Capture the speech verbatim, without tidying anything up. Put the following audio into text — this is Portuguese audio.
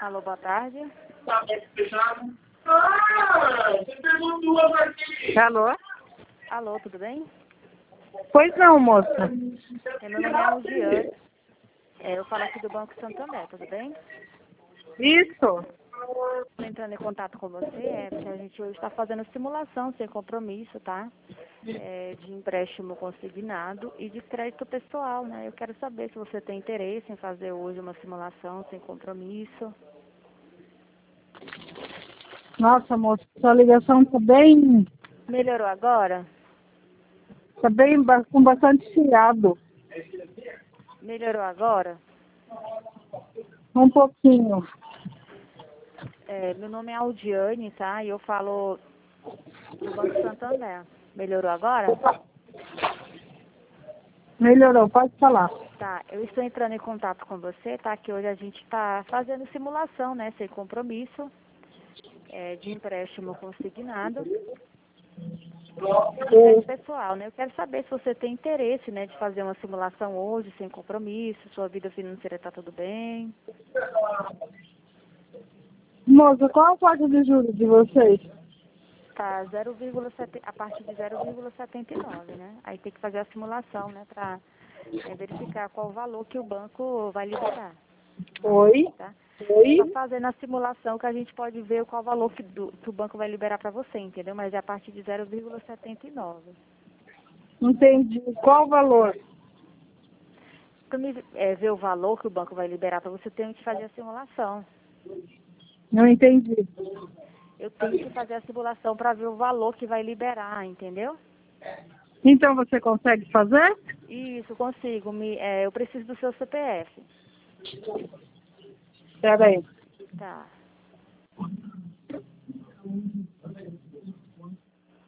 Alô, boa tarde. Tá fechado? Ah, você pegou duas aqui. Alô? Alô, tudo bem? Pois não, moça. É, meu nome é Algiane. É, eu falo aqui do Banco Santander, tudo bem? Isso. Estou entrando em contato com você, é porque a gente hoje está fazendo simulação sem compromisso, tá? É, de empréstimo consignado e de crédito pessoal, né? Eu quero saber se você tem interesse em fazer hoje uma simulação sem compromisso. Nossa, moça, sua ligação tá bem, Melhorou agora? tá bem ba- com bastante chiado. Melhorou agora? Um pouquinho. É, meu nome é Aldiane, tá? E eu falo do Banco Santander. Melhorou agora? Melhorou, pode falar. Tá, eu estou entrando em contato com você, tá? Que hoje a gente está fazendo simulação, né? Sem compromisso, é, de empréstimo consignado e crédito pessoal, né? Eu quero saber se você tem interesse, né? De fazer uma simulação hoje, sem compromisso, sua vida financeira está tudo bem. Moça, qual a taxa de juros de vocês? Tá zero vírgula sete, a partir de zero vírgula setenta e nove, né? Aí tem que fazer a simulação, né? Para é, verificar qual o valor que o banco vai liberar. Oi? Tá? Oi? Só fazendo a simulação que a gente pode ver qual o valor que, do, que o banco vai liberar para você, entendeu? Mas é a partir de zero vírgula setenta e nove. Entendi. Qual o valor? Para me é, ver o valor que o banco vai liberar para você, tem que fazer a simulação. Não entendi. Eu tenho que fazer a simulação para ver o valor que vai liberar, entendeu? Então você consegue fazer? Isso, consigo. Me, é, eu preciso do seu C P F. Espera aí. Tá.